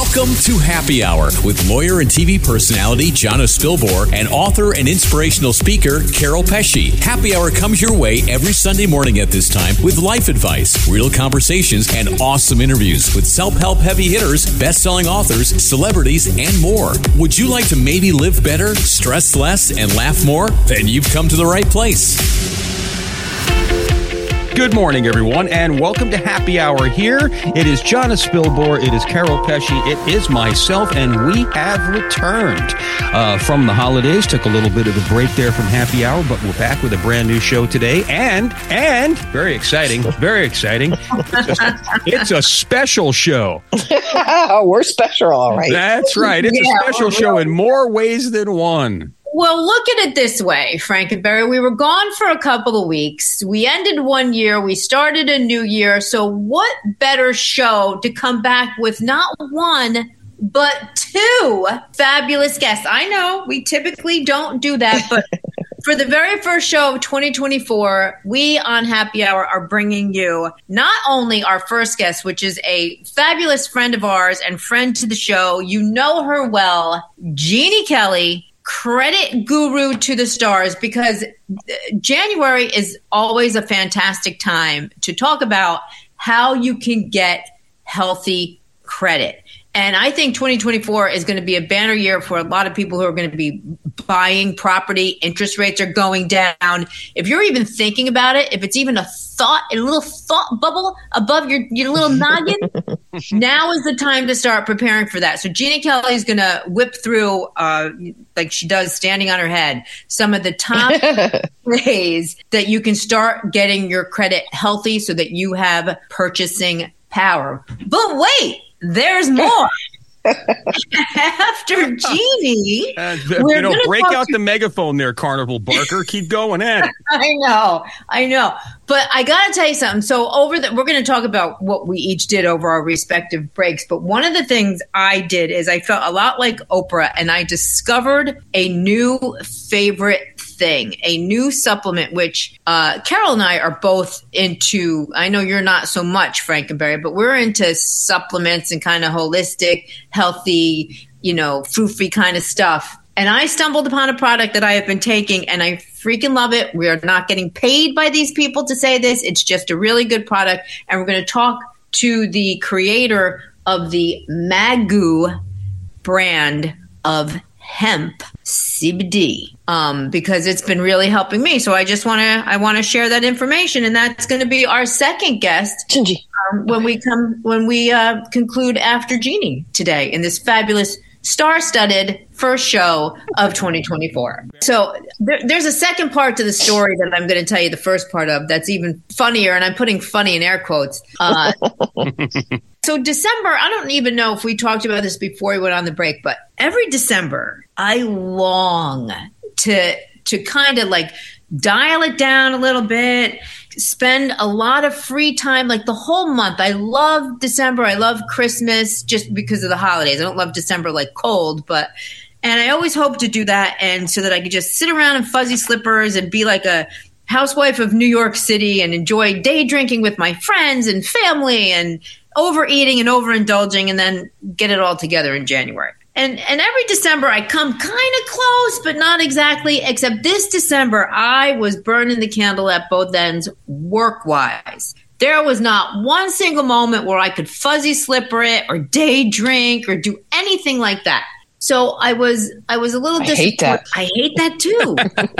Welcome to Happy Hour with lawyer and TV personality Jonna Spilbor and author and inspirational speaker Carol Pesci. Happy Hour comes your way every Sunday morning at this time with life advice, real conversations, and awesome interviews with self-help heavy hitters, best-selling authors, celebrities, and more. Would you like to maybe live better, stress less, and laugh more? Then you've come to the right place. Good morning, everyone, and welcome to Happy Hour here. It is Jonna Spilbor, it is Carol Pesci, it is myself, and we have returned from the holidays. Took a little bit of a break there from Happy Hour, but we're back with a brand new show today, and very exciting, it's a special show. We're special, all right. That's right. It's a special show in more ways than one. Well, look at it this way, Frankenberry. We were gone for a couple of weeks. We ended one year. We started a new year. So what better show to come back with not one, but two fabulous guests? I know we typically don't do that, but for the very first show of 2024, we on Happy Hour are bringing you not only our first guest, which is a fabulous friend of ours and friend to the show. You know her well, Jeannie Kelly. Credit guru to the stars, because January is always a fantastic time to talk about how you can get healthy credit. And I think 2024 is going to be a banner year for a lot of people who are going to be buying property. Interest rates are going down. If you're even thinking about it, if it's even a little thought bubble above your little noggin, now is the time to start preparing for that. So Jeannie Kelly is going to whip through, like she does standing on her head, some of the top ways that you can start getting your credit healthy so that you have purchasing power. But wait, there's more. After Jeannie, break out the megaphone there, Carnival Barker. Keep going at it. I know. But I got to tell you something. So we're going to talk about what we each did over our respective breaks. But one of the things I did is I felt a lot like Oprah, and I discovered a new favorite thing, a new supplement, which Carol and I are both into. I know you're not so much, Frankenberry, but we're into supplements and kind of holistic, healthy, foofy kind of stuff. And I stumbled upon a product that I have been taking, and I freaking love it. We are not getting paid by these people to say this. It's just a really good product. And we're going to talk to the creator of the Magoo brand of hemp CBD, because it's been really helping me. So I want to share that information, and that's going to be our second guest when we conclude after Jeannie today in this fabulous star-studded first show of 2024. So there's a second part to the story that I'm going to tell you the first part of that's even funnier, and I'm putting funny in air quotes. So December, I don't even know if we talked about this before we went on the break, but every December I long to kind of like dial it down a little bit, spend a lot of free time, like the whole month. I love December. I love Christmas just because of the holidays. I don't love December like cold, and I always hope to do that. And so that I could just sit around in fuzzy slippers and be like a housewife of New York City and enjoy day drinking with my friends and family and overeating and overindulging, and then get it all together in January. And every December I come kind of close, but not exactly, except this December I was burning the candle at both ends work-wise. There was not one single moment where I could fuzzy slipper it or day drink or do anything like that. So I was a little disappointed. I hate that too.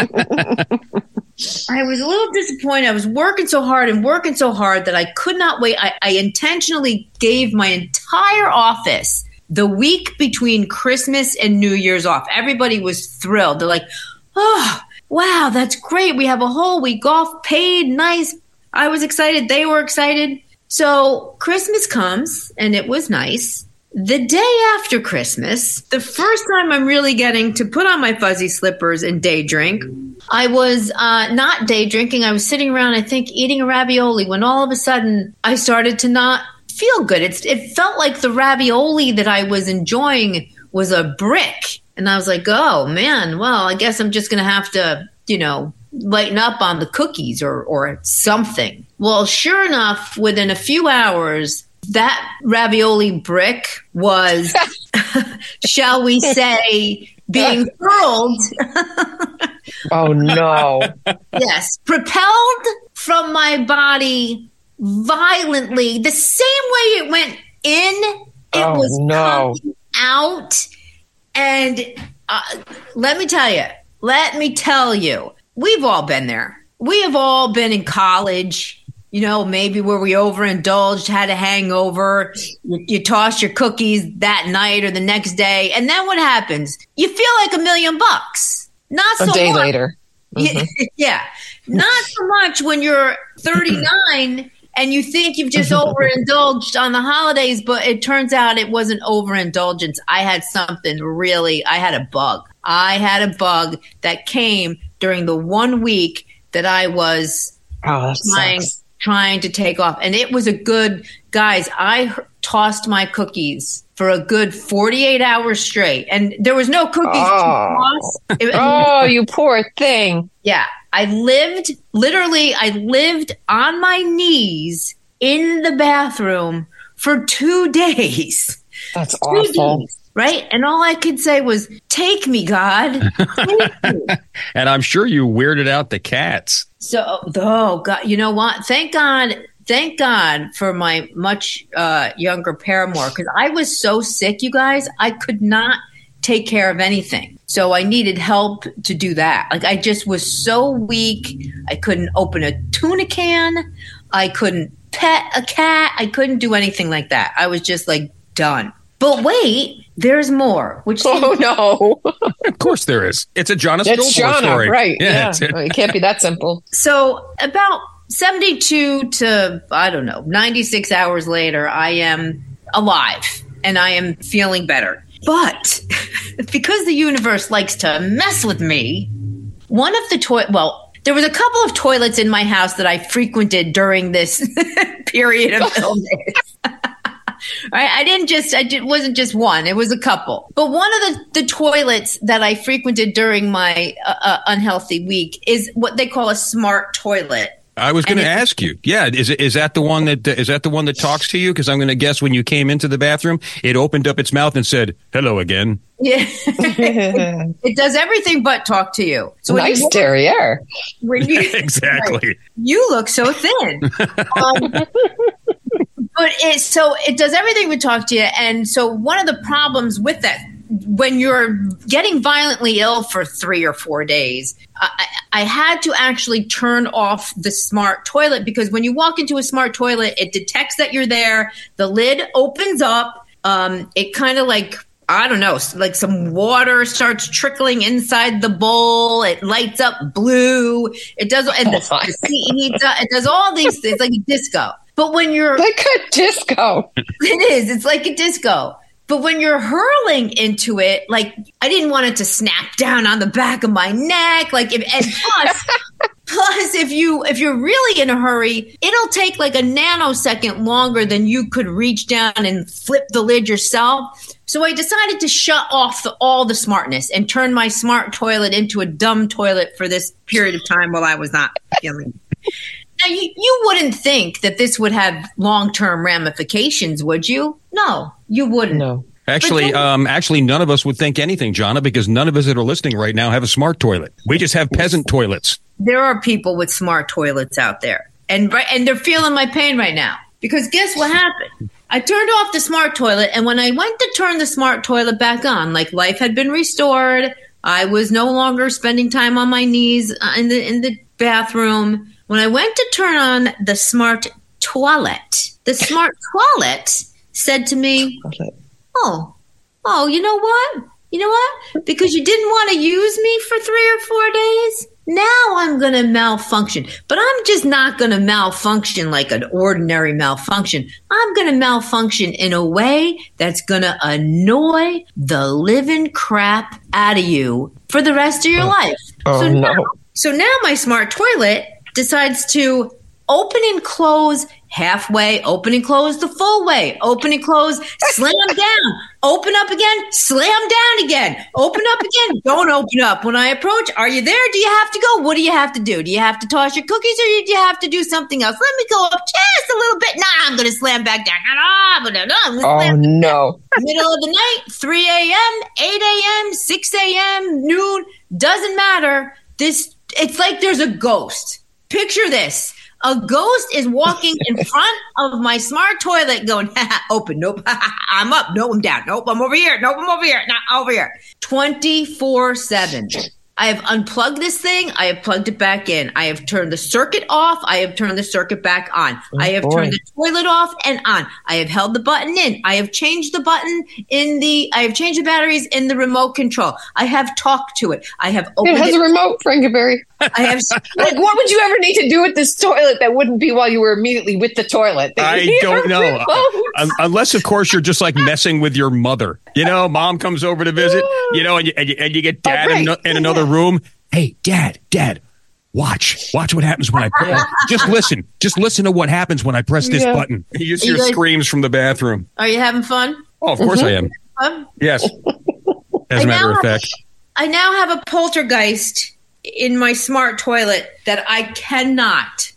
I was a little disappointed. I was working so hard that I could not wait. I intentionally gave my entire office the week between Christmas and New Year's off. Everybody was thrilled. They're like, oh, wow, that's great. We have a whole week off, paid, nice. I was excited. They were excited. So Christmas comes, and it was nice. The day after Christmas, the first time I'm really getting to put on my fuzzy slippers and day drink, I was not day drinking. I was sitting around, I think, eating a ravioli when all of a sudden I started to not feel good. It felt like the ravioli that I was enjoying was a brick. And I was like, oh, man, well, I guess I'm just going to have to, lighten up on the cookies or something. Well, sure enough, within a few hours, that ravioli brick was, shall we say, being hurled. Oh, no. Yes, propelled from my body violently, the same way it went in, it was coming out. And let me tell you, we've all been there. We have all been in college, maybe where we overindulged, had a hangover. You toss your cookies that night or the next day. And then what happens? You feel like $1 million. Not so a day much. Later. Mm-hmm. Yeah. Not so much when you're 39 and you think you've just overindulged on the holidays, but it turns out it wasn't overindulgence. I had a bug. I had a bug that came during the 1 week that I was trying to take off. And it was guys, I tossed my cookies for a good 48 hours straight. And there was no cookies to toss. You poor thing. Yeah. I lived on my knees in the bathroom for 2 days. That's awful. Days, right? And all I could say was, take me, God. Take me. And I'm sure you weirded out the cats. So, God, you know what? Thank God for my much younger paramour, because I was so sick, you guys, I could not take care of anything. So I needed help to do that. Like, I just was so weak. I couldn't open a tuna can. I couldn't pet a cat. I couldn't do anything like that. I was just like done. But wait, there's more. No. Of course there is. It's a Jonna Spilborn story. Right. Yeah. It can't be that simple. So about 72 to, 96 hours later, I am alive and I am feeling better. But because the universe likes to mess with me, one of the there was a couple of toilets in my house that I frequented during this period of illness. Right? It wasn't just one, it was a couple. But one of the toilets that I frequented during my unhealthy week is what they call a smart toilet. I was going to ask you. Yeah, is that the one that talks to you? Because I'm going to guess when you came into the bathroom, it opened up its mouth and said, "Hello again." Yeah, it does everything but talk to you. So nice derriere. Exactly. Right, you look so thin. But it does everything but talk to you. And so one of the problems with that, when you're getting violently ill for 3 or 4 days, I had to actually turn off the smart toilet, because when you walk into a smart toilet, it detects that you're there. The lid opens up. It kind of like some water starts trickling inside the bowl. It lights up blue. It does, and the seat heats up. It does all these things like a disco. But when you're like a disco, it is. It's like a disco. But when you're hurling into it, like, I didn't want it to snap down on the back of my neck. Like, plus, if you're really in a hurry, it'll take like a nanosecond longer than you could reach down and flip the lid yourself. So I decided to shut off all the smartness and turn my smart toilet into a dumb toilet for this period of time while I was not feeling. Now, you wouldn't think that this would have long-term ramifications, would you? No, you wouldn't. No. Actually, none of us would think anything, Jonna, because none of us that are listening right now have a smart toilet. We just have peasant toilets. There are people with smart toilets out there, and they're feeling my pain right now. Because guess what happened? I turned off the smart toilet, and when I went to turn the smart toilet back on, like life had been restored, I was no longer spending time on my knees in the bathroom. When I went to turn on the smart toilet said to me, oh, you know what? Because you didn't want to use me for 3 or 4 days, now I'm going to malfunction. But I'm just not going to malfunction like an ordinary malfunction. I'm going to malfunction in a way that's going to annoy the living crap out of you for the rest of your life. Oh, so now my smart toilet decides to open and close halfway, open and close the full way, open and close, slam down, open up again, slam down again, open up again, don't open up. When I approach, are you there? Do you have to go? What do you have to do? Do you have to toss your cookies or do you have to do something else? Let me go up just a little bit. Nah, I'm going to slam back down. Oh, no. Middle of the night, 3 a.m., 8 a.m., 6 a.m., noon, doesn't matter. It's like there's a ghost. Picture this. A ghost is walking in front of my smart toilet going, open, nope, I'm up, no, I'm down, nope, I'm over here, nope, I'm over here, not over here. 24/7. I have unplugged this thing. I have plugged it back in. I have turned the circuit off. I have turned the circuit back on. I have turned the toilet off and on. I have held the button in. I have changed the button I have changed the batteries in the remote control. I have talked to it. I have opened it. Has a remote, Frankenberry. I have like, what would you ever need to do with this toilet that wouldn't be while you were immediately with the toilet? I don't know. Unless, of course, you're just like messing with your mother. Mom comes over to visit, and you get dad in another room. Hey, dad, watch what happens when I press. Just listen to what happens when I press this button. You just hear screams from the bathroom. Are you having fun? Oh, of course I am. Yes. As a matter of fact. I now have a poltergeist in my smart toilet that I cannot.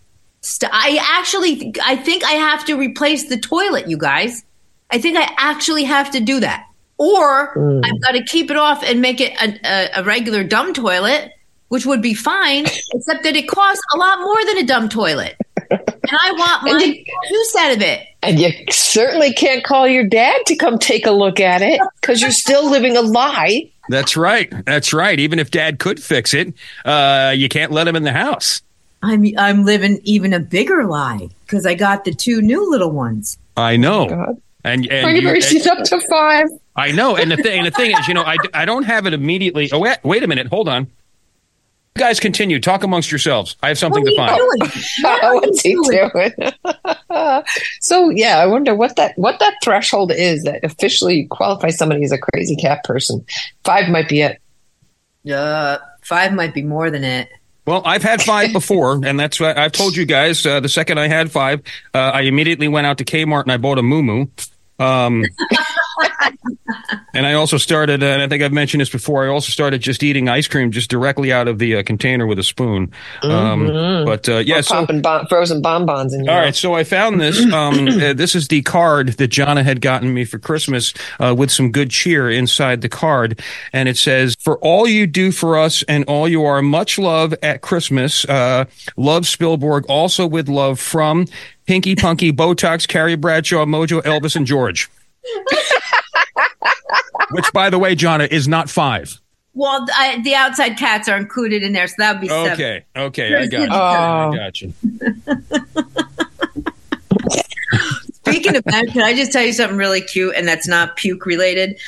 I think I have to replace the toilet, you guys. I think I actually have to do that. Or I've got to keep it off and make it a regular dumb toilet, which would be fine, except that it costs a lot more than a dumb toilet. And I want my use out of it. And you certainly can't call your dad to come take a look at it because you're still living a lie. That's right. Even if dad could fix it, you can't let him in the house. I'm living even a bigger lie because I got the 2 new little ones. I know. Oh, God. And she's up to 5. I know. And the thing is, I don't have it immediately. Oh, wait a minute. Hold on. You guys continue. Talk amongst yourselves. I have something to find. What's he doing? So, I wonder what that threshold is that officially qualifies somebody as a crazy cat person. 5 might be it. 5 might be more than it. Well, I've had 5 before, and that's what I've told you guys. The second I had 5, I immediately went out to Kmart and I bought a Moo. And I also started, and I think I've mentioned this before, I also started just eating ice cream just directly out of the container with a spoon. Popping frozen bonbons in your mouth. All right, so I found this. This is the card that Jonna had gotten me for Christmas with some good cheer inside the card. And it says, "For all you do for us and all you are, much love at Christmas. Love Spilborg, also with love from Pinky, Punky, Botox, Carrie Bradshaw, Mojo, Elvis, and George." Which, by the way, Jonna, is not 5. Well, the outside cats are included in there, so that would be 7. Okay, I got you. Speaking of that, can I just tell you something really cute, and that's not puke related?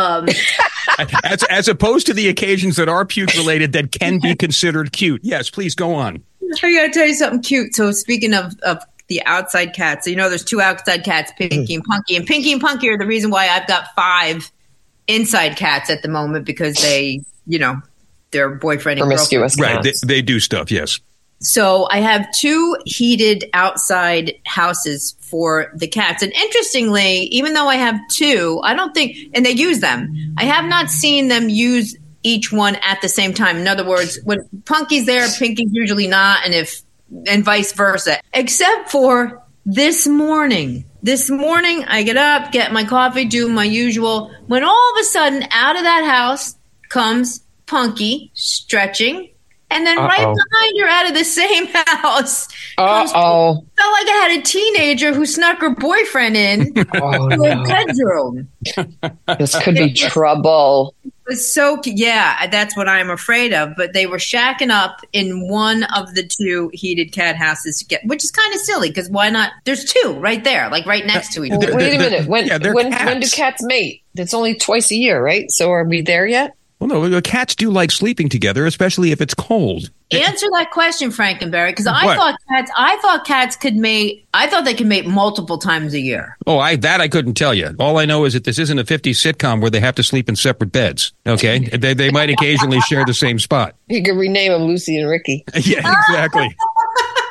As opposed to the occasions that are puke related that can be considered cute. Yes, please go on. I got to tell you something cute. So speaking of the outside cats, so there's 2 outside cats, Pinky and Punky. And Pinky and Punky are the reason why I've got 5 inside cats at the moment because they, they're boyfriend and promiscuous girlfriend. Right, they do stuff, yes. So I have 2 heated outside houses for the cats. And interestingly, even though I have 2, I don't think, and they use them, I have not seen them use each one at the same time. In other words, when Punky's there, Pinky's usually not, and vice versa. Except for this morning. This morning, I get up, get my coffee, do my usual. When all of a sudden, out of that house comes Punky, stretching. And then right behind her, out of the same house, felt like I had a teenager who snuck her boyfriend in to her bedroom. This could be trouble. It was that's what I'm afraid of. But they were shacking up in one of the 2 heated cat houses, which is kind of silly because why not? There's 2 right there, like right next to each other. Wait a minute. When do cats mate? It's only twice a year, right? So are we there yet? Well, no, the cats do like sleeping together, especially if it's cold. Answer that question, Frankenberry, because I thought cats could mate. I thought they could mate multiple times a year. Oh, I couldn't tell you. All I know is that this isn't a 50s sitcom where they have to sleep in separate beds. Okay, they might occasionally share the same spot. You could rename them Lucy and Ricky. Yeah, exactly.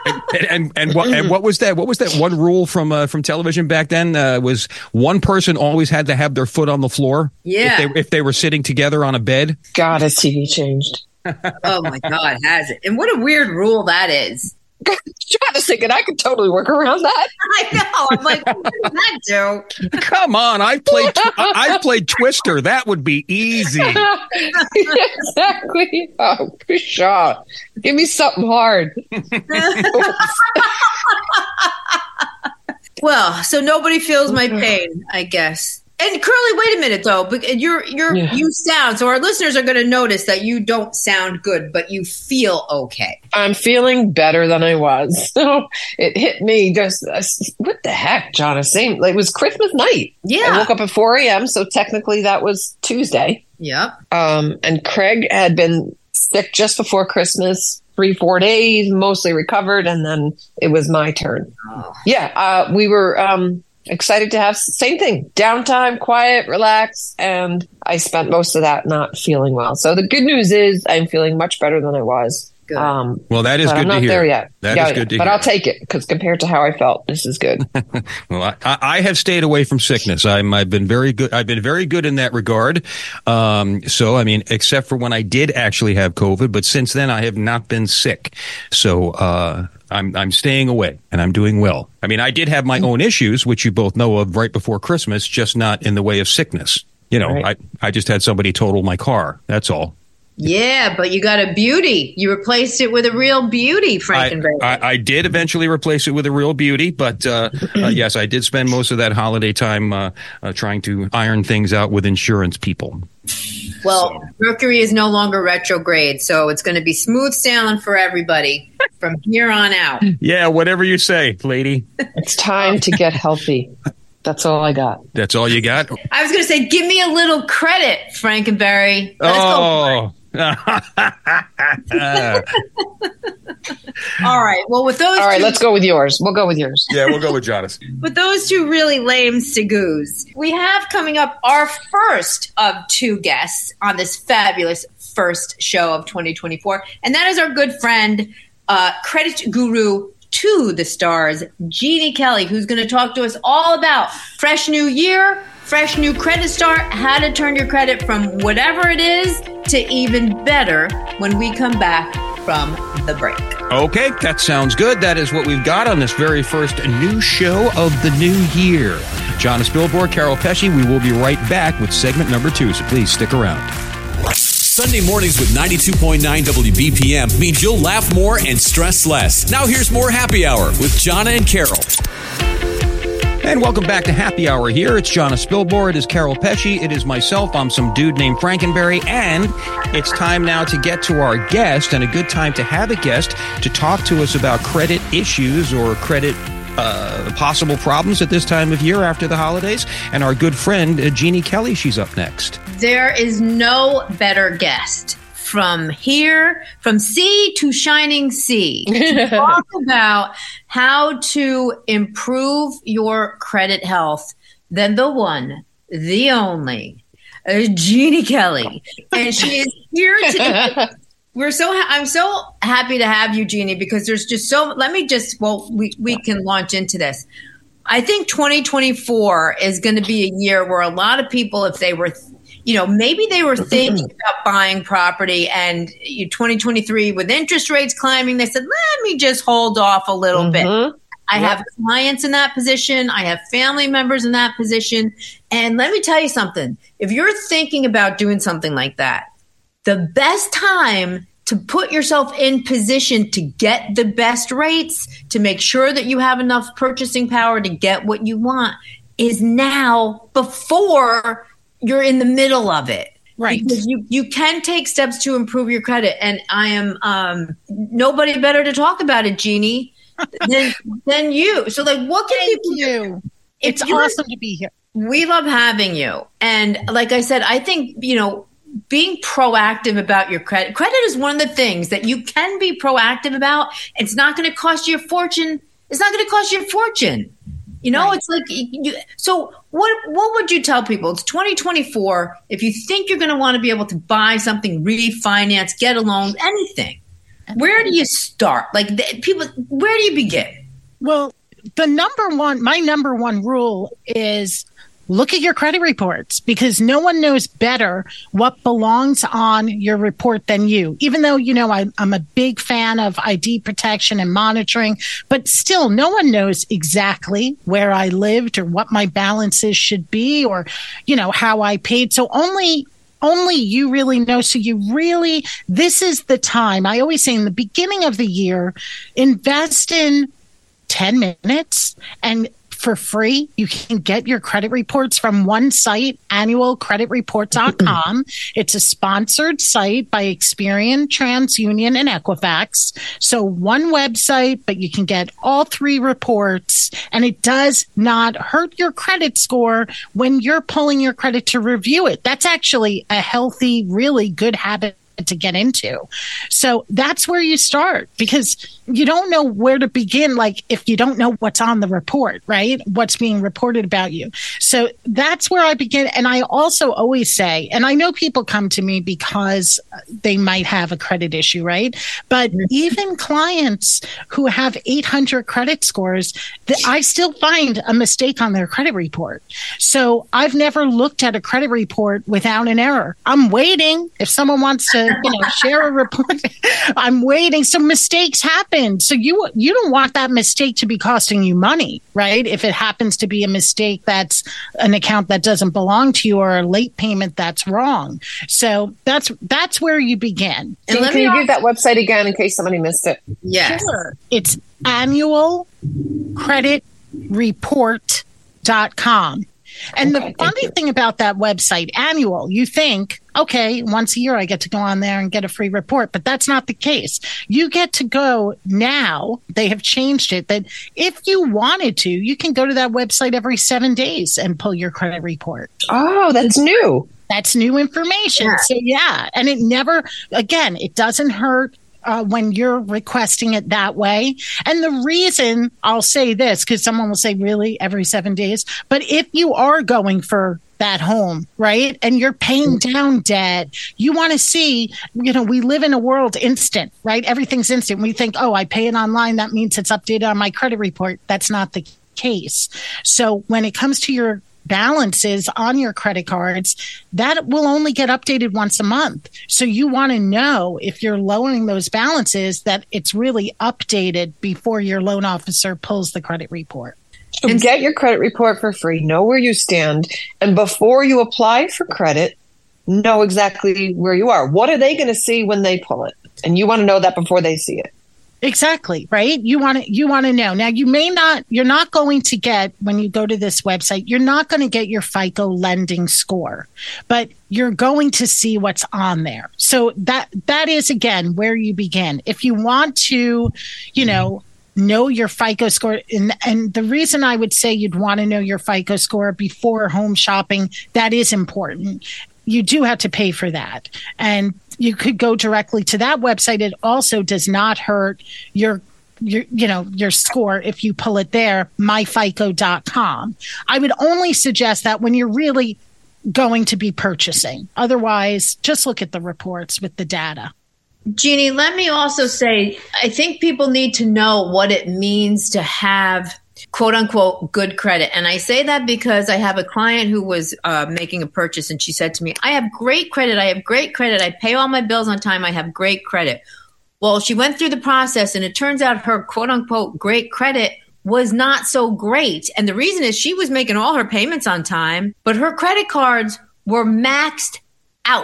And what was that? What was that one rule from television back then? Was one person always had to have their foot on the floor? Yeah. If they were sitting together on a bed. God, has TV changed? Oh my God, has it? And what a weird rule that is. I was thinking I could totally work around that. I know. I'm like, what does that do? Come on, I've played Twister. That would be easy. Exactly. Oh, for sure. Give me something hard. Well, so nobody feels my pain, I guess. And Curly, wait a minute though. You sound, so our listeners are going to notice that you don't sound good, but you feel okay. I'm feeling better than I was. So it hit me just, what the heck, John? It was Christmas night. Yeah. I woke up at 4 a.m. So technically that was Tuesday. Yep. And Craig had been sick just before Christmas, 3-4 days, mostly recovered. And then it was my turn. Oh. Yeah. We were, excited to have same thing, downtime, quiet, relax, and I spent most of that not feeling well. So the good news is I'm feeling much better than I was. Good. Well, that is good to hear. I'm not there yet. That is good to hear. But I'll take it because compared to how I felt, this is good. Well, I have stayed away from sickness. I've been very good. I've been very good in that regard. So, I mean, except for when I did actually have COVID, but since then I have not been sick. So, I'm staying away and I'm doing well. I mean, I did have my own issues, which you both know of right before Christmas, just not in the way of sickness. You know, right. I just had somebody total my car. That's all. Yeah, but you got a beauty. You replaced it with a real beauty, Frankenberry. I did eventually replace it with a real beauty, but yes, I did spend most of that holiday time trying to iron things out with insurance people. Well, Mercury is no longer retrograde, so it's going to be smooth sailing for everybody from here on out. Yeah, whatever you say, lady. It's time to get healthy. That's all I got. That's all you got? I was going to say, give me a little credit, Frankenberry. Let's go. All right. Well, with those. All right, let's go with yours. We'll go with yours. Yeah, we'll go with Jonas. With those two really lame Segoos, we have coming up our first of two guests on this fabulous first show of 2024, and that is our good friend, credit guru to the stars, Jeannie Kelly, who's going to talk to us all about fresh new year, fresh new credit start, how to turn your credit from whatever it is to even better when we come back from the break. Okay, that sounds good. That is what we've got on this very first new show of the new year. Jonas Billboard, Carol Pesci, we will be right back with segment number 2, so please stick around. Sunday mornings with 92.9 WBPM means you'll laugh more and stress less. Now here's more Happy Hour with Jonna and Carol. And welcome back to Happy Hour here. It's Jonas Billboard. It is Carol Pesci. It is myself. I'm some dude named Frankenberry. And it's time now to get to our guest, and a good time to have a guest to talk to us about credit issues or credit possible problems at this time of year after the holidays. And our good friend, Jeannie Kelly, she's up next. There is no better guest from sea to shining sea to talk about how to improve your credit health than the one, the only, Jeannie Kelly. And she is here today. I'm so happy to have you, Jeannie, because there's just we can launch into this. I think 2024 is going to be a year where a lot of people, if they were, maybe they were thinking about buying property, and 2023 with interest rates climbing, they said, let me just hold off a little bit. I have clients in that position. I have family members in that position. And let me tell you something. If you're thinking about doing something like that, the best time to put yourself in position to get the best rates, to make sure that you have enough purchasing power to get what you want, is now, before you're in the middle of it. Right. Because you can take steps to improve your credit. And I am nobody better to talk about it, Jeannie, than you. So, what can people do? It's awesome to be here. We love having you. And like I said, I think, being proactive about your credit. Credit is one of the things that you can be proactive about. It's not going to cost you a fortune. It's not going to cost you a fortune. Right. It's like, so what would you tell people? It's 2024. If you think you're going to want to be able to buy something, refinance, get a loan, anything, Where do you start? Like people, where do you begin? Well, my number one rule is look at your credit reports, because no one knows better what belongs on your report than you. Even though, I'm a big fan of ID protection and monitoring, but still no one knows exactly where I lived or what my balances should be, or, how I paid. So only you really know. So this is the time. I always say in the beginning of the year, invest in 10 minutes and for free. You can get your credit reports from one site, annualcreditreport.com. It's a sponsored site by Experian, TransUnion, and Equifax. So one website, but you can get all 3 reports, and it does not hurt your credit score when you're pulling your credit to review it. That's actually a healthy, really good habit to get into. So that's where you start, because you don't know where to begin. Like if you don't know what's on the report, right? What's being reported about you. So that's where I begin. And I also always say, and I know people come to me because they might have a credit issue, right? But even clients who have 800 credit scores, I still find a mistake on their credit report. So I've never looked at a credit report without an error. I'm waiting. If someone wants to, share a report, I'm waiting. So mistakes happen. So you don't want that mistake to be costing you money, right? If it happens to be a mistake that's an account that doesn't belong to you, or a late payment that's wrong. So that's where you begin. And can you give that website again in case somebody missed it? Yes. Sure. It's annualcreditreport.com. And the funny thing about that website, annual, you think, okay, once a year I get to go on there and get a free report, but that's not the case. You get to go now. They have changed it that if you wanted to, you can go to that website every 7 days and pull your credit report. Oh, that's new. That's new information. Yeah. So and it doesn't hurt when you're requesting it that way. And the reason I'll say this, because someone will say, really, every 7 days? But if you are going for that home, right, and you're paying down debt, you want to see, we live in a world instant, right? Everything's instant. We think, I pay it online, that means it's updated on my credit report. That's not the case. So when it comes to your balances on your credit cards, that will only get updated once a month. So you want to know if you're lowering those balances that it's really updated before your loan officer pulls the credit report. So get your credit report for free, know where you stand, and before you apply for credit, know exactly where you are. What are they going to see when they pull it? And you want to know that before they see it. Exactly, right? You want to know. Now, you're not going to get, when you go to this website, you're not going to get your FICO lending score, but you're going to see what's on there. So that is, again, where you begin. If you want to, know your FICO score, and the reason I would say you'd want to know your FICO score before home shopping, that is important. You do have to pay for that. And you could go directly to that website. It also does not hurt your score if you pull it there, myfico.com. I would only suggest that when you're really going to be purchasing. Otherwise, just look at the reports with the data. Jeannie, let me also say, I think people need to know what it means to have quote unquote good credit. And I say that because I have a client who was making a purchase, and she said to me, I have great credit. I pay all my bills on time. I have great credit. Well, she went through the process, and it turns out her quote unquote great credit was not so great. And the reason is she was making all her payments on time, but her credit cards were maxed out.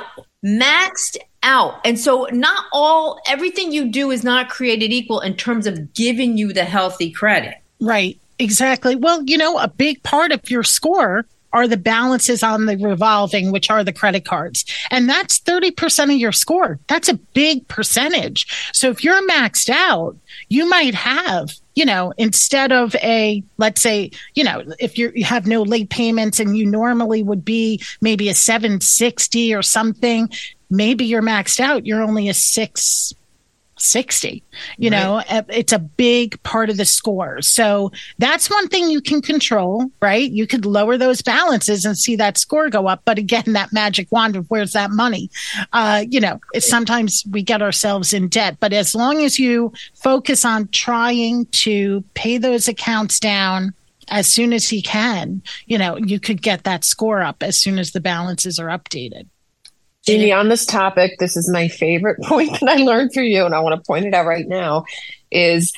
And so everything you do is not created equal in terms of giving you the healthy credit. Right. Exactly. Well, a big part of your score are the balances on the revolving, which are the credit cards. And that's 30% of your score. That's a big percentage. So if you're maxed out, you might have, instead of let's say, if you have no late payments and you normally would be maybe a 760 or something, maybe you're maxed out. You're only a 6 60. You know, it's a big part of the score. So that's one thing you can control, right? You could lower those balances and see that score go up. But again, that magic wand of where's that money? You know, sometimes we get ourselves in debt. But as long as you focus on trying to pay those accounts down as soon as you can, you know, you could get that score up as soon as the balances are updated. Jeannie, on this topic, this is my favorite point that I learned through you, and I want to point it out right now, is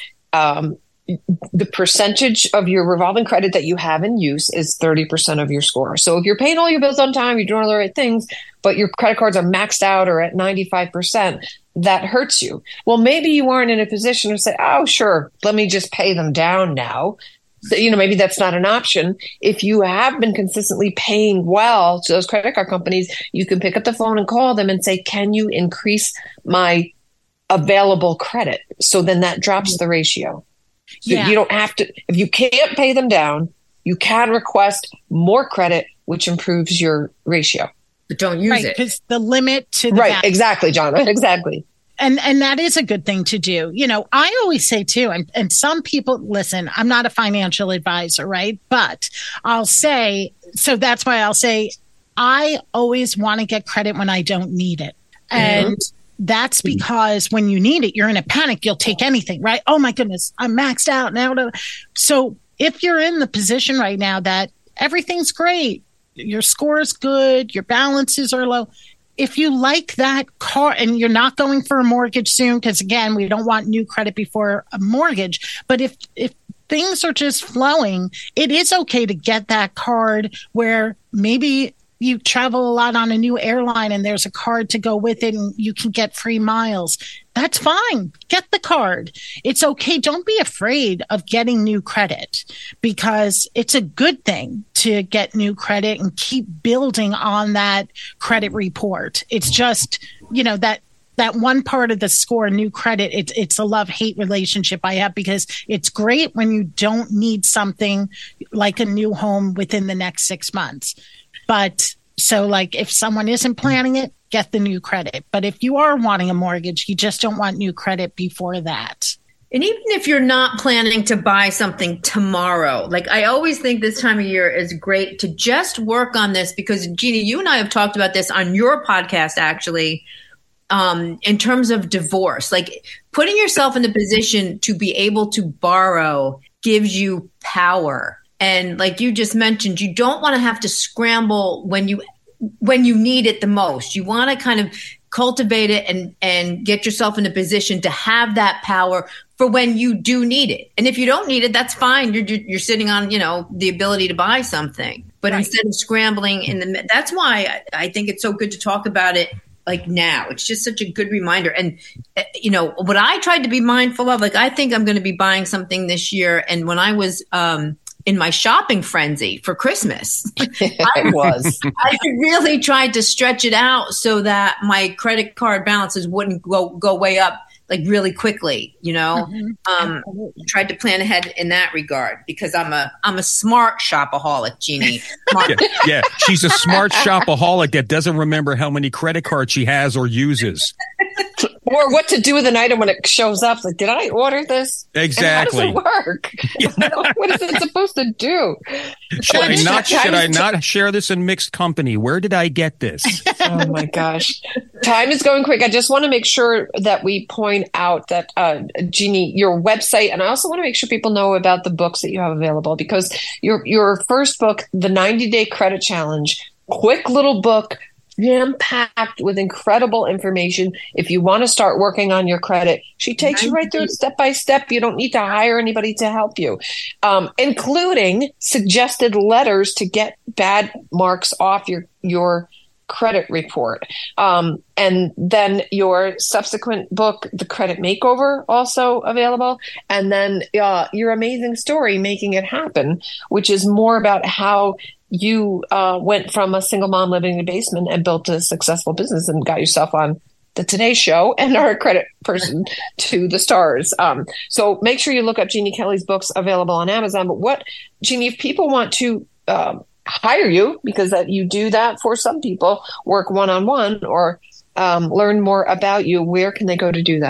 the percentage of your revolving credit that you have in use is 30% of your score. So if you're paying all your bills on time, you're doing all the right things, but your credit cards are maxed out or at 95%, that hurts you. Well, maybe you aren't in a position to say, oh, sure, let me just pay them down now. So, you know, maybe that's not an option. If you have been consistently paying well to those credit card companies, you can pick up the phone and call them and say, can you increase my available credit? So then that drops the ratio. So you don't have to, if you can't pay them down, you can request more credit, which improves your ratio. But don't use it. Because the limit to the Right, exactly, John. Exactly. And that is a good thing to do. You know, I always say too, and some people, listen, I'm not a financial advisor, right? But I'll say, so that's why I'll say, I always want to get credit when I don't need it. And that's because when you need it, you're in a panic. You'll take anything, right? Oh my goodness, I'm maxed out now. So if you're in the position right now that everything's great, your score is good, your balances are low, if you like that car and you're not going for a mortgage soon, because again, we don't want new credit before a mortgage. But if things are just flowing, it is okay to get that card where maybe you travel a lot on a new airline and there's a card to go with it and you can get free miles. That's fine. Get the card. It's okay. Don't be afraid of getting new credit because it's a good thing to get new credit and keep building on that credit report. It's just, you know, that one part of the score, new credit, it's a love-hate relationship I have because it's great when you don't need something like a new home within the next 6 months. But so like if someone isn't planning it, get the new credit. But if you are wanting a mortgage, you just don't want new credit before that. And even if you're not planning to buy something tomorrow, like I always think this time of year is great to just work on this because Jeannie, you and I have talked about this on your podcast, actually, in terms of divorce, like putting yourself in the position to be able to borrow gives you power. And like you just mentioned, you don't want to have to scramble when you need it the most. You want to kind of cultivate it and get yourself in a position to have that power for when you do need it. And if you don't need it, that's fine. You're sitting on, you know, the ability to buy something. But instead of scrambling that's why I think it's so good to talk about it like now. It's just such a good reminder. And, you know, what I tried to be mindful of, like I think I'm going to be buying something this year. And when I was in my shopping frenzy for Christmas, I really tried to stretch it out so that my credit card balances wouldn't go way up like really quickly, you know. Tried to plan ahead in that regard because I'm a smart shopaholic, Jeannie. Yeah, she's a smart shopaholic that doesn't remember how many credit cards she has or uses. Or what to do with an item when it shows up. Like, did I order this? Exactly. And how does it work? Yeah. What is it supposed to do? Should I not share this in mixed company? Where did I get this? Oh my gosh. Time is going quick. I just want to make sure that we point out that, Jeannie, your website, and I also want to make sure people know about the books that you have available because your first book, The 90-Day Credit Challenge, quick little book, jam-packed with incredible information. If you want to start working on your credit, she takes you right through it step by step. You don't need to hire anybody to help you, including suggested letters to get bad marks off your credit report. And then your subsequent book, The Credit Makeover, also available. And then your amazing story, Making It Happen, which is more about how you went from a single mom living in a basement and built a successful business and got yourself on the Today Show and our credit person to the stars. So make sure you look up Jeannie Kelly's books available on Amazon. But Jeannie, if people want to hire you, because you do that for some people, work one-on-one or learn more about you, where can they go to do that?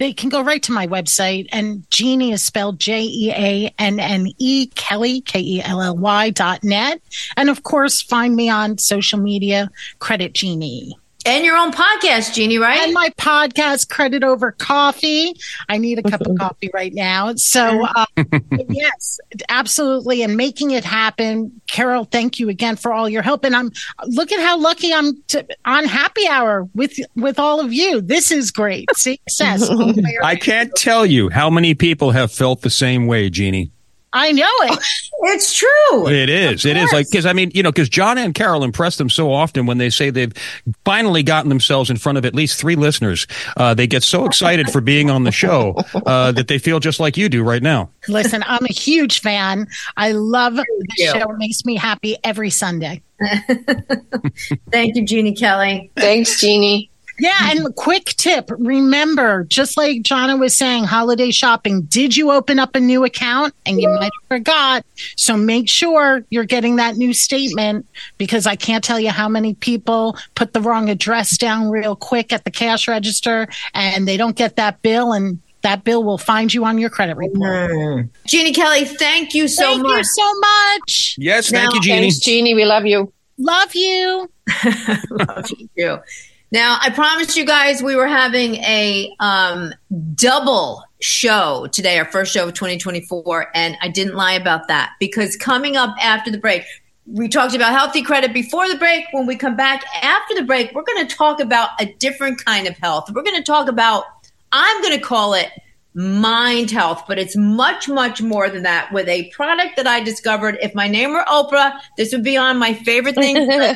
they can go right to my website. And Jeannie is spelled Jeanne, Kelly, KELLY.net. And of course, find me on social media, Credit Jeannie. And your own podcast, Jeannie, right? And my podcast, Credit Over Coffee. I need a cup of coffee right now. So, yes, absolutely. And making it happen. Carol, thank you again for all your help. And look at how lucky I'm on Happy Hour with all of you. This is great. Success. I can't tell you how many people have felt the same way, Jeannie. I know it. It's true. It is. It is. Like, because John and Carol impress them so often when they say they've finally gotten themselves in front of at least 3 listeners. They get so excited for being on the show that they feel just like you do right now. Listen, I'm a huge fan. I love the show. It makes me happy every Sunday. Thank you, Jeannie Kelly. Thanks, Jeannie. Yeah, and quick tip, remember, just like Jonna was saying, holiday shopping, did you open up a new account? And you might have forgot. So make sure you're getting that new statement, because I can't tell you how many people put the wrong address down real quick at the cash register and they don't get that bill, and that bill will find you on your credit report. Jeannie Kelly, thank you so much. Thank you so much. Yes, thank you, Jeannie. Thanks, Jeannie. We love you. Love you. Love you too. Now, I promised you guys we were having a double show today, our first show of 2024, and I didn't lie about that, because coming up after the break, we talked about healthy credit before the break. When we come back after the break, we're going to talk about a different kind of health. We're going to talk about, I'm going to call it mind health, but it's much, much more than that, with a product that I discovered. If my name were Oprah, this would be on my favorite thing.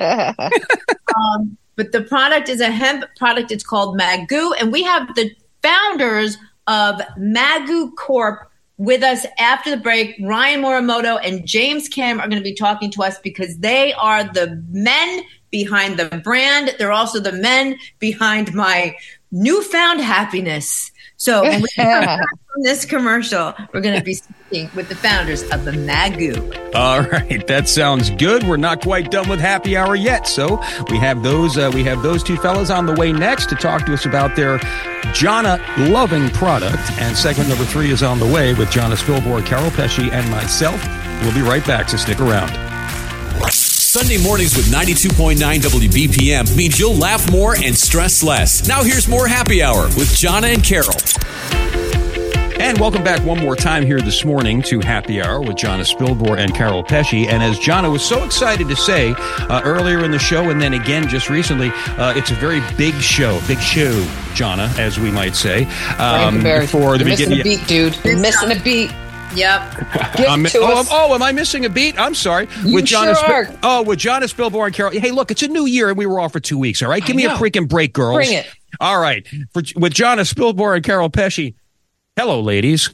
But the product is a hemp product. It's called Magoo. And we have the founders of Magoo Corp with us after the break. Ryan Morimoto and James Kim are going to be talking to us, because they are the men behind the brand. They're also the men behind my newfound happiness. So when we come back from this commercial, we're going to be speaking with the founders of the Magoo. All right, that sounds good. We're not quite done with Happy Hour yet, so we have those two fellas on the way next to talk to us about their Jonna loving product. And segment number 3 is on the way with Jonna Spilborn, Carol Pesci, and myself. We'll be right back, so stick around. Sunday mornings with 92.9 WBPM means you'll laugh more and stress less. Now here's more Happy Hour with Jonna and Carol. And welcome back one more time here this morning to Happy Hour with Jonna Spilborn and Carol Pesci. And as Jonna was so excited to say earlier in the show, and then again just recently, it's a very big show, Jonna, as we might say. For the missing a beat, dude. You're missing a beat. Yep. Am I missing a beat? I'm sorry. With Jonna Spilborn and Carol. Hey, look, it's a new year and we were off for 2 weeks, all right? Give me a freaking break, girls. Bring it. All right. With Jonna Spilborn and Carol Pesci. Hello, ladies.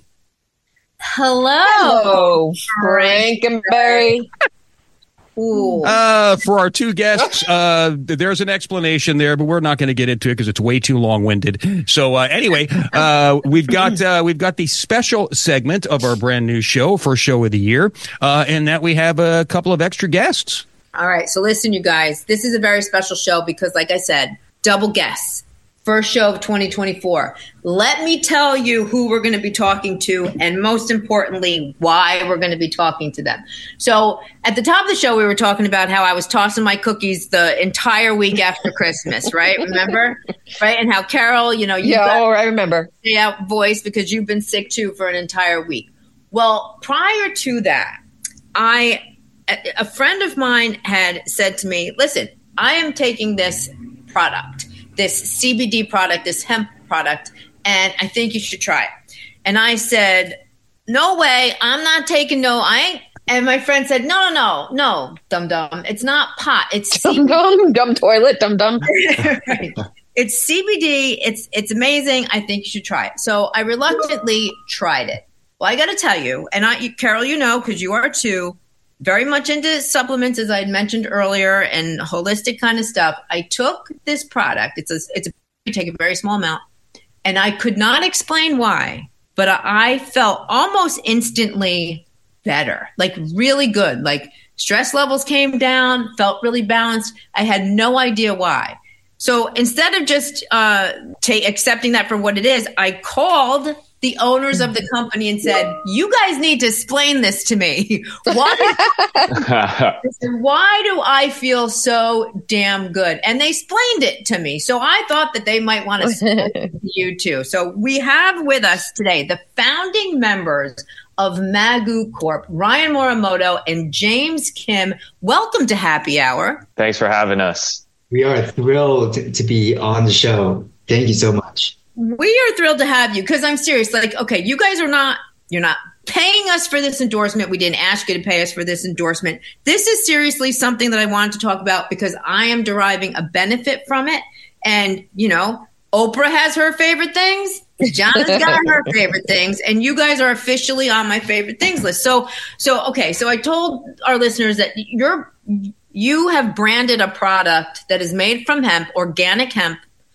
Hello, Frankenberry. For our 2 guests, there's an explanation there, but we're not going to get into it because it's way too long-winded. So anyway, we've got the special segment of our brand new show, first show of the year, and that we have a couple of extra guests. All right, so listen, you guys, this is a very special show because, like I said, double guests. First show of 2024. Let me tell you who we're going to be talking to, and most importantly, why we're going to be talking to them. So at the top of the show, we were talking about how I was tossing my cookies the entire week after Christmas, right? Remember? Right? And how Carol, I remember. Stay out voice because you've been sick too for an entire week. Well, prior to that, a friend of mine had said to me, listen, I am taking this product, this CBD product, this hemp product, and I think you should try it. And I said, no way, I'm not taking I ain't. And my friend said, no, dum-dum. It's not pot. It's dum-dum, dumb toilet, dum-dum. Right. It's CBD. It's amazing. I think you should try it. So I reluctantly tried it. Well, I got to tell you, and Carol, because you are too, very much into supplements, as I had mentioned earlier, and holistic kind of stuff. I took this product. You take a very small amount, and I could not explain why, but I felt almost instantly better, like really good. Like stress levels came down, felt really balanced. I had no idea why. So instead of just accepting that for what it is, I called the owners of the company and said, you guys need to explain this to me. Why do I feel so damn good? And they explained it to me. So I thought that they might want to explain it to you too. So we have with us today the founding members of Magoo Corp, Ryan Morimoto and James Kim. Welcome to Happy Hour. Thanks for having us. We are thrilled to be on the show. Thank you so much. We are thrilled to have you because I'm serious. Like, okay, you guys you're not paying us for this endorsement. We didn't ask you to pay us for this endorsement. This is seriously something that I wanted to talk about because I am deriving a benefit from it. And, you know, Oprah has her favorite things. John has got her favorite things. And you guys are officially on my favorite things list. So I told our listeners that you have branded a product that is made from hemp, organic hemp,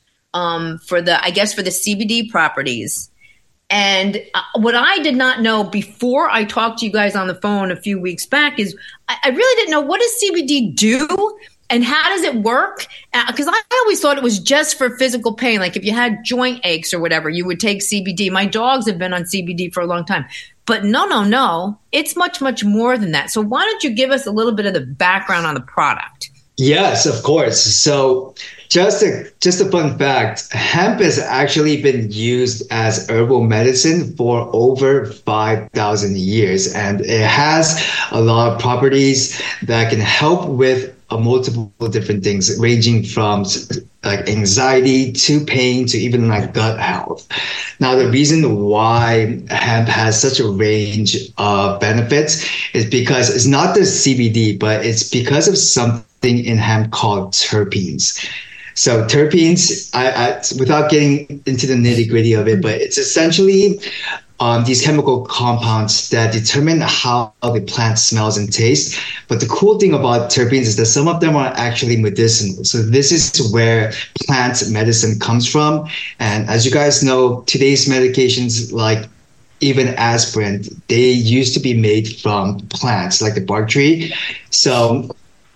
for the CBD properties. And what I did not know before I talked to you guys on the phone a few weeks back is I really didn't know, what does CBD do and how does it work? Because I always thought it was just for physical pain. Like if you had joint aches or whatever, you would take CBD. My dogs have been on CBD for a long time. But no. It's much, much more than that. So why don't you give us a little bit of the background on the product? Yes, of course. So just a fun fact, hemp has actually been used as herbal medicine for over 5,000 years. And it has a lot of properties that can help with multiple different things, ranging from like anxiety to pain to even like gut health. Now, the reason why hemp has such a range of benefits is because it's not the CBD, but it's because of something in hemp called terpenes. So terpenes, I without getting into the nitty gritty of it, but it's essentially these chemical compounds that determine how the plant smells and tastes. But the cool thing about terpenes is that some of them are actually medicinal. So this is where plant medicine comes from. And as you guys know, today's medications, like even aspirin, they used to be made from plants like the bark tree. So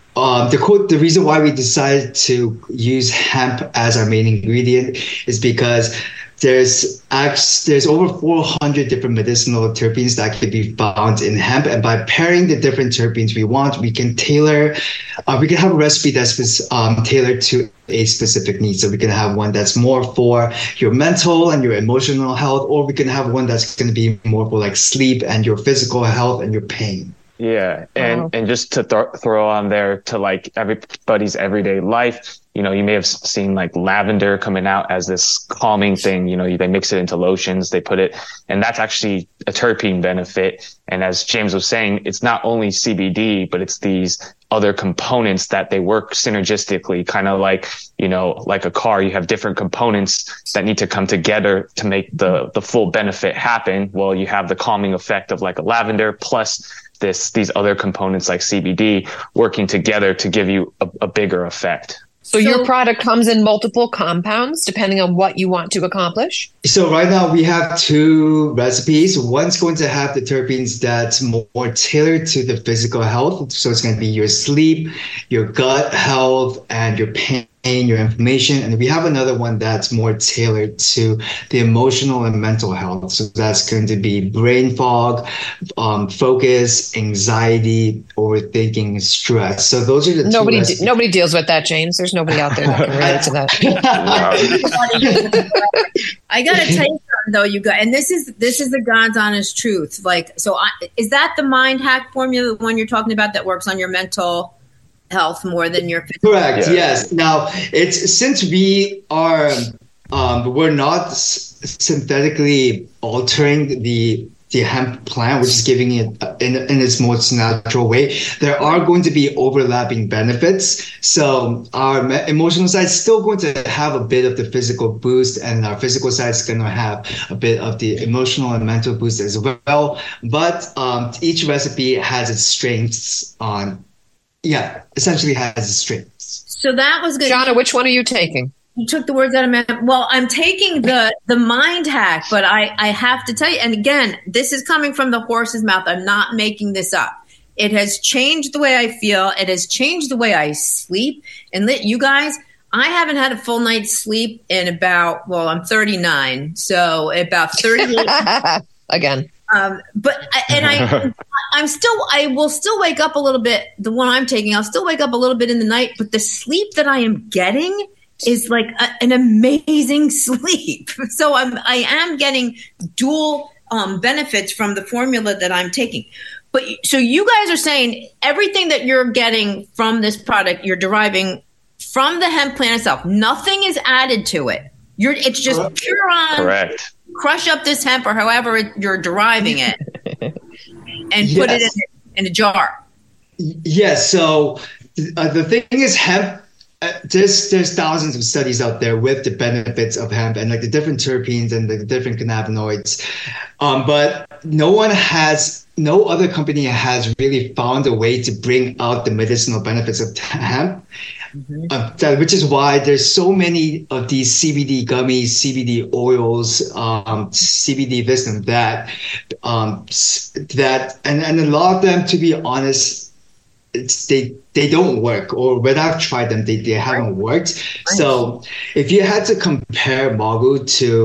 the reason why we decided to use hemp as our main ingredient is because there's over 400 different medicinal terpenes that can be found in hemp, and by pairing the different terpenes we can have a recipe that's tailored to a specific need. So we can have one that's more for your mental and your emotional health, or we can have one that's going to be more for like sleep and your physical health and your pain. Yeah. And just to throw on there to like everybody's everyday life, you know, you may have seen like lavender coming out as this calming thing. You know, they mix it into lotions, they put it, and that's actually a terpene benefit. And as James was saying, it's not only CBD, but it's these other components that they work synergistically, kind of like, you know, like a car, you have different components that need to come together to make the full benefit happen. Well, you have the calming effect of like a lavender plus these other components like CBD working together to give you a bigger effect. So your product comes in multiple compounds depending on what you want to accomplish? So right now we have two recipes. One's going to have the terpenes that's more tailored to the physical health. So it's going to be your sleep, your gut health, and your pain, your inflammation. And we have another one that's more tailored to the emotional and mental health. So that's going to be brain fog, focus, anxiety, overthinking, stress. So those are the nobody deals with that, James. There's nobody out there that can relate to that. I gotta tell you something though, you guys, and this is the God's honest truth. Like, is that the mind hack formula, the one you're talking about that works on your mental health more than your physical? Correct. Yeah. Yes. Now it's, since we are we're not synthetically altering the hemp plant, which is giving it in its most natural way, there are going to be overlapping benefits. So our emotional side is still going to have a bit of the physical boost, and our physical side is going to have a bit of the emotional and mental boost as well. But each recipe has its strengths essentially has its strengths. So that was good. Jonna, which one are you taking? You took the words out of my mouth. Well, I'm taking the mind hack, but I have to tell you, and again, this is coming from the horse's mouth. I'm not making this up. It has changed the way I feel. It has changed the way I sleep. And you guys, I haven't had a full night's sleep in about, well, I'm 39, so about 38 again. I will still wake up a little bit. The one I'm taking, I'll still wake up a little bit in the night, but the sleep that I am getting is like an amazing sleep. So I am getting dual benefits from the formula that I'm taking. But so you guys are saying everything that you're getting from this product, you're deriving from the hemp plant itself. Nothing is added to it. It's just pure on. Correct. Crush up this hemp or however you're deriving it and put it in a jar. Yes. So the thing is, hemp. There's thousands of studies out there with the benefits of hemp and like the different terpenes and the different cannabinoids, but no other company has really found a way to bring out the medicinal benefits of hemp. Which is why there's so many of these CBD gummies, CBD oils, CBD this and that, and a lot of them, to be honest, they don't work, or when I've tried them, they haven't worked. So if you had to compare Magu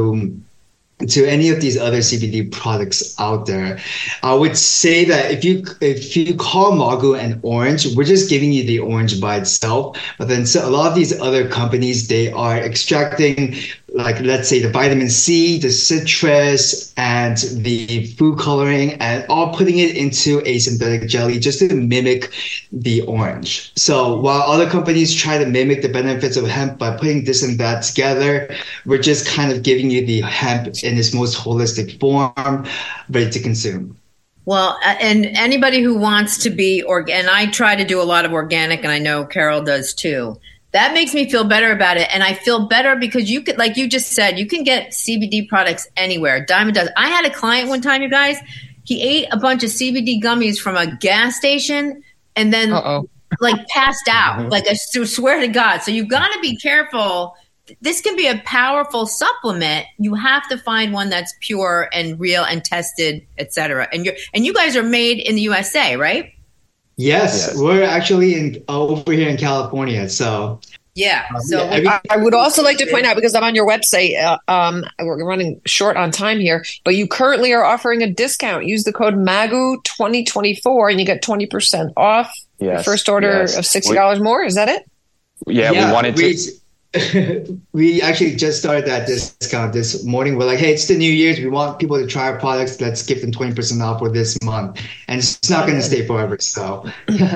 to any of these other CBD products out there, I would say that if you call Magu an orange, we're just giving you the orange by itself. But then a lot of these other companies, they are extracting, like, let's say the vitamin C, the citrus, and the food coloring, and all putting it into a synthetic jelly just to mimic the orange. So while other companies try to mimic the benefits of hemp by putting this and that together, we're just kind of giving you the hemp in its most holistic form, ready to consume. Well, and anybody who wants to be and I try to do a lot of organic, and I know Carol does too. That makes me feel better about it. And I feel better because you could, like you just said, you can get CBD products anywhere. Dime a dozen. I had a client one time, you guys, he ate a bunch of CBD gummies from a gas station and then like passed out. Like, I swear to God. So you've got to be careful. This can be a powerful supplement. You have to find one that's pure and real and tested, et cetera. And you guys are made in the USA, right? Yes, we're actually over here in California. So I would also like to point out, because I'm on your website, we're running short on time here, but you currently are offering a discount. Use the code MAGU2024 and you get 20% off your first order of $60 more. Is that it? Yeah, we wanted to. We actually just started that discount this morning. We're like, hey, it's the New Year's. We want people to try our products. Let's give them 20% off for this month. And it's not going to stay forever. So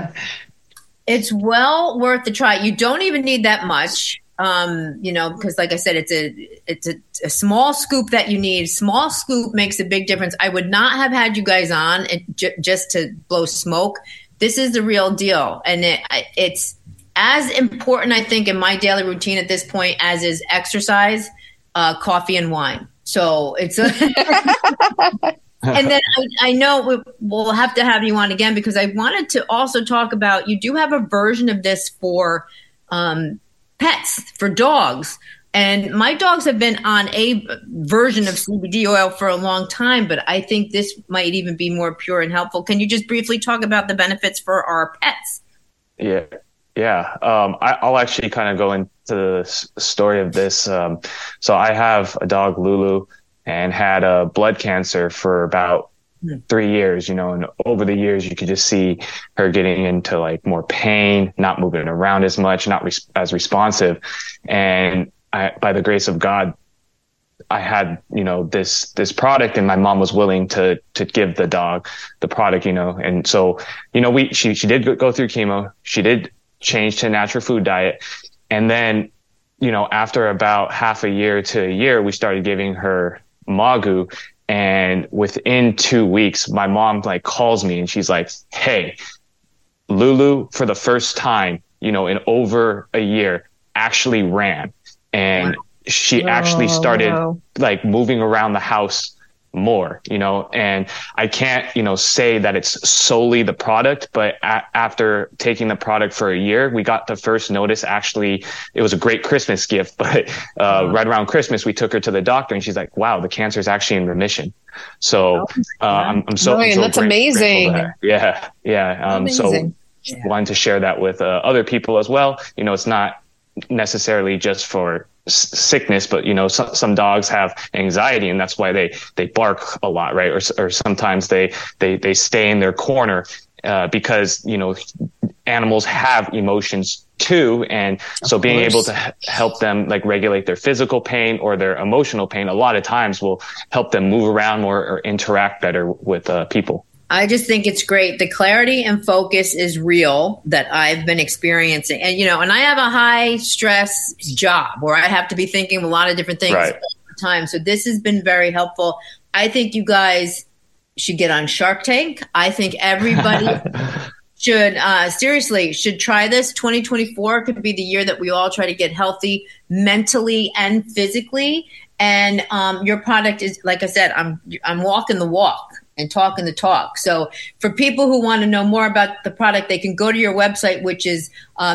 it's well worth the try. You don't even need that much, because like I said, it's a small scoop that you need. Small scoop makes a big difference. I would not have had you guys on just to blow smoke. This is the real deal. And it's as important, I think, in my daily routine at this point as is exercise, coffee, and wine. So it's and then I know we'll have to have you on again, because I wanted to also talk about, you do have a version of this for pets, for dogs. And my dogs have been on a version of CBD oil for a long time, but I think this might even be more pure and helpful. Can you just briefly talk about the benefits for our pets? Yeah. I'll actually kind of go into the story of this. So I have a dog, Lulu, and had a blood cancer for about 3 years, and over the years, you could just see her getting into like more pain, not moving around as much, not as responsive. And by the grace of God, I had, this product, and my mom was willing to give the dog the product, and so, she did go through chemo. She did change to a natural food diet. And then, after about half a year to a year, we started giving her Magu. And within 2 weeks, my mom calls me and she's like, hey, Lulu, for the first time, in over a year, actually ran. And she actually started moving around the house more, and I can't, say that it's solely the product, but after taking the product for a year, we got the first notice. Actually, it was a great Christmas gift, but right around Christmas, we took her to the doctor and she's like, wow, the cancer is actually in remission. So I'm so that's amazing. Yeah. So wanted to share that with other people as well. It's not necessarily just for sickness, but some dogs have anxiety, and that's why they bark a lot, right? Or sometimes they stay in their corner because animals have emotions too, and so being able to help them like regulate their physical pain or their emotional pain a lot of times will help them move around more or interact better with people. I just think it's great. The clarity and focus is real that I've been experiencing. And, and I have a high stress job where I have to be thinking of a lot of different things all the time. So this has been very helpful. I think you guys should get on Shark Tank. I think everybody should try this. 2024 could be the year that we all try to get healthy mentally and physically. And your product is, like I said, I'm walking the walk and talking the talk. So for people who want to know more about the product, they can go to your website, which is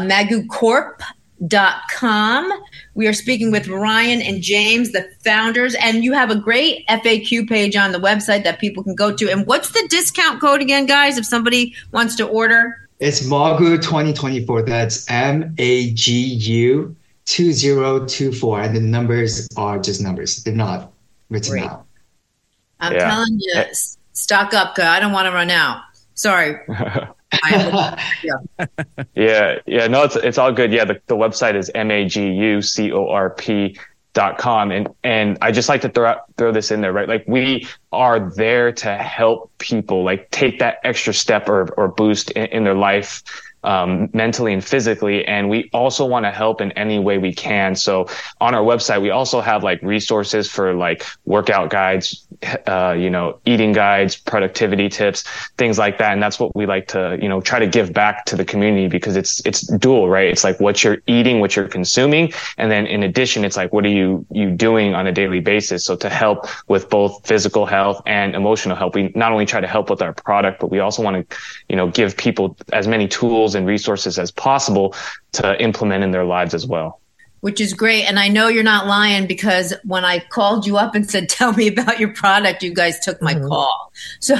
magucorp.com. We are speaking with Ryan and James, the founders, and you have a great FAQ page on the website that people can go to. And what's the discount code again, guys, if somebody wants to order? It's Magu 2024. That's MAGU 2024. And the numbers are just numbers. They're not written out. I'm telling you, stock up, because I don't want to run out. Sorry. No, it's all good. Yeah, the website is magucorp.com, and I just like to throw this in there, right? Like, we are there to help people like take that extra step or boost in their life, mentally and physically. And we also want to help in any way we can. So on our website, we also have like resources for like workout guides, eating guides, productivity tips, things like that. And that's what we like to, try to give back to the community, because it's dual, right? It's like what you're eating, what you're consuming. And then in addition, it's like, what are you doing on a daily basis? So to help with both physical health and emotional health, we not only try to help with our product, but we also want to, give people as many tools and resources as possible to implement in their lives as well. Which is great. And I know you're not lying, because when I called you up and said, tell me about your product, you guys took my call. So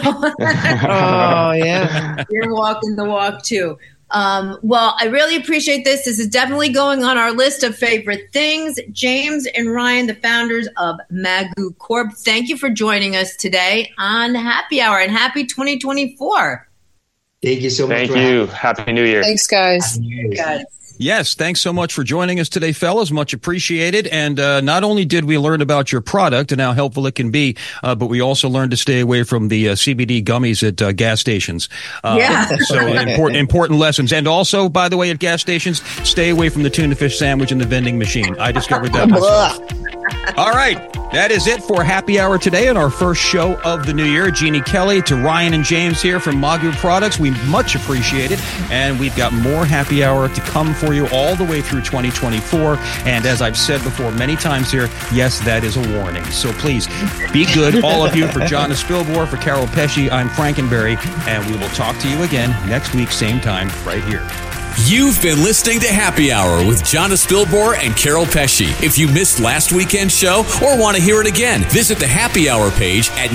you're walking the walk too. Well, I really appreciate this. This is definitely going on our list of favorite things. James and Ryan, the founders of Magu Corp, thank you for joining us today on Happy Hour, and happy 2024. Thank you so much. Thank you. Happy New Year. Thanks, guys. Yes, thanks so much for joining us today, fellas. Much appreciated. And not only did we learn about your product and how helpful it can be, but we also learned to stay away from the CBD gummies at gas stations. So important lessons. And also, by the way, at gas stations, stay away from the tuna fish sandwich in the vending machine. I discovered that myself. All right. That is it for Happy Hour today and our first show of the new year. Jeannie Kelly to Ryan and James here from Magu Products. We much appreciate it. And we've got more Happy Hour to come for you all the way through 2024. And as I've said before many times here, yes, that is a warning. So please be good, all of you. For Jonna Spilbor, for Carol Pesci, I'm Frankenberry. And we will talk to you again next week, same time, right here. You've been listening to Happy Hour with Jonna Spilbor and Carol Pesci. If you missed last weekend's show or want to hear it again, visit the Happy Hour page at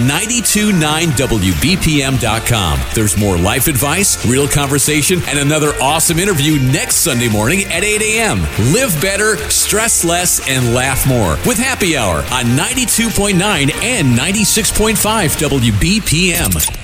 929wbpm.com. There's more life advice, real conversation, and another awesome interview next Sunday morning at 8 a.m. Live better, stress less, and laugh more with Happy Hour on 92.9 and 96.5 WBPM.